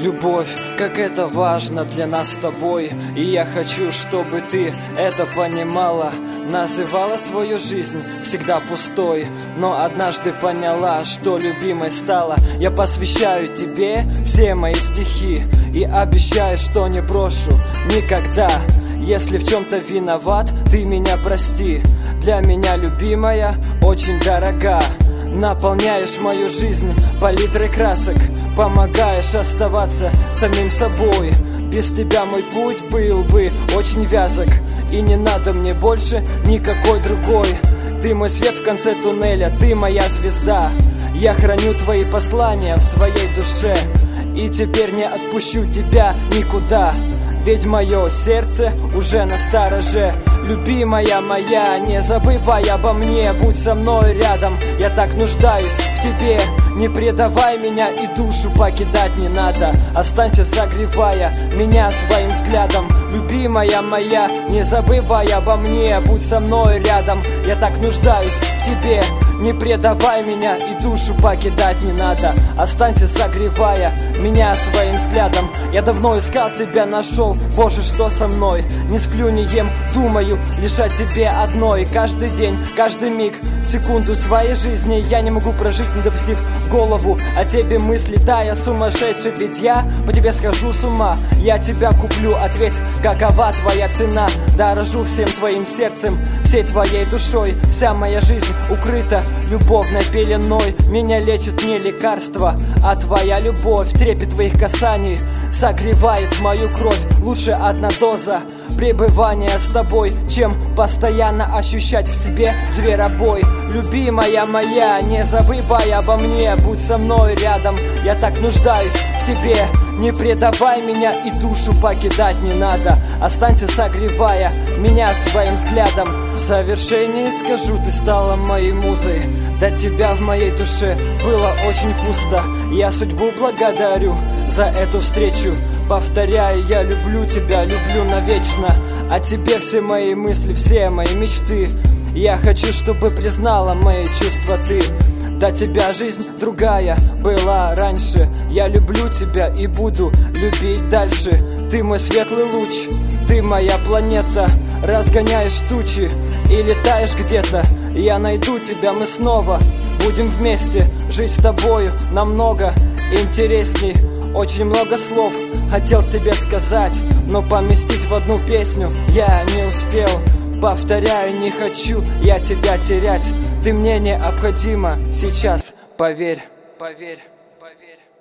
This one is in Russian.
Любовь, как это важно для нас с тобой. И я хочу, чтобы ты это понимала. Называла свою жизнь всегда пустой, но однажды поняла, что любимой стала. Я посвящаю тебе все мои стихи и обещаю, что не брошу никогда. Если в чем-то виноват, ты меня прости. Для меня любимая очень дорога. Наполняешь мою жизнь палитрой красок, помогаешь оставаться самим собой. Без тебя мой путь был бы очень вязок, и не надо мне больше никакой другой. Ты мой свет в конце туннеля, ты моя звезда. Я храню твои послания в своей душе, и теперь не отпущу тебя никуда. Ведь мое сердце уже на стороже. Любимая моя, не забывай обо мне, будь со мной рядом. Я так нуждаюсь в тебе. Не предавай меня и душу покидать не надо. Останься, согревая меня своим взглядом. Любимая моя, не забывай обо мне, будь со мной рядом. Я так нуждаюсь в тебе. Не предавай меня и душу покидать не надо. Останься, согревая меня своим взглядом. Я давно искал тебя, нашел. Боже, что со мной? Не сплю, не ем, думаю лишь о тебе одной. Каждый день, каждый миг, секунду своей жизни я не могу прожить, не допустив голову о тебе мысли. Да, я сумасшедший, ведь я по тебе схожу с ума. Я тебя куплю, ответь, какова твоя цена? Дорожу всем твоим сердцем, всей твоей душой. Вся моя жизнь укрыта любовной пеленой. Меня лечит не лекарство, а твоя любовь. Трепет твоих касаний согревает мою кровь. Лучше одна доза пребывания с тобой, чем постоянно ощущать в себе зверобой. Любимая моя, не забывай обо мне, будь со мной рядом. Я так нуждаюсь в тебе. Не предавай меня и душу покидать не надо. Останься, согревая меня своим взглядом. В завершении скажу, ты стала моей музой. До тебя в моей душе было очень пусто. Я судьбу благодарю за эту встречу. Повторяю, я люблю тебя, люблю навечно. О тебе все мои мысли, все мои мечты. Я хочу, чтобы признала мои чувства ты. До тебя жизнь другая была раньше. Я люблю тебя и буду любить дальше. Ты мой светлый луч, ты моя планета. Разгоняешь тучи и летаешь где-то. Я найду тебя, мы снова будем вместе. Жить с тобою намного интересней. Очень много слов хотел тебе сказать, но поместить в одну песню я не успел. Повторяю, не хочу я тебя терять. Ты мне необходима сейчас, поверь, поверь, поверь.